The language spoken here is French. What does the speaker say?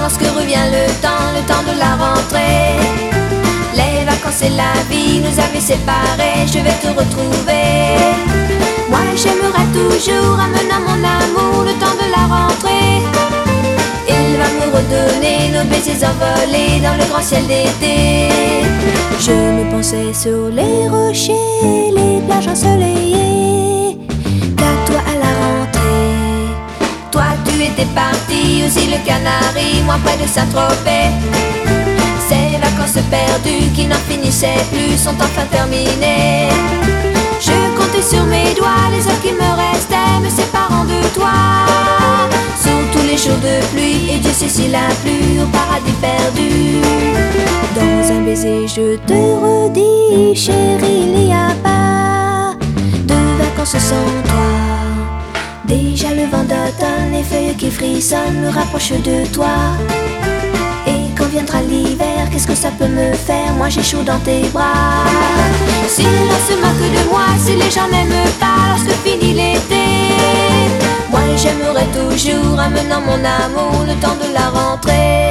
lorsque revient le temps de la rentrée. Les vacances et la vie nous avaient séparés, je vais te retrouver. Moi j'aimerais toujours amener mon amour le temps de la rentrée. Il va me redonner nos baisers envolés dans le grand ciel d'été. Je me pensais sur les rochers, les plages ensoleillées, qu'à toi à la rentrée. Toi tu étais parti aux îles Canaries, moi près de Saint-Tropez. Ces vacances perdues qui n'en finissaient plus sont enfin terminées. Je comptais sur mes doigts les heures qui me restaient me séparant de toi. Sous tous les jours de pluie, et Dieu sait s'il a plu au paradis perdu. Dans un baiser je te redis, chérie, il n'y a pas de vacances sans toi. Déjà le vent d'automne, les feuilles qui frissonnent me rapprochent de toi. Et quand viendra l'hiver, qu'est-ce que ça peut me faire? Moi j'ai chaud dans tes bras. Si l'on se moque de moi, si les gens n'aiment pas lorsque finit l'été, moi j'aimerais toujours amenant mon amour le temps de la rentrée.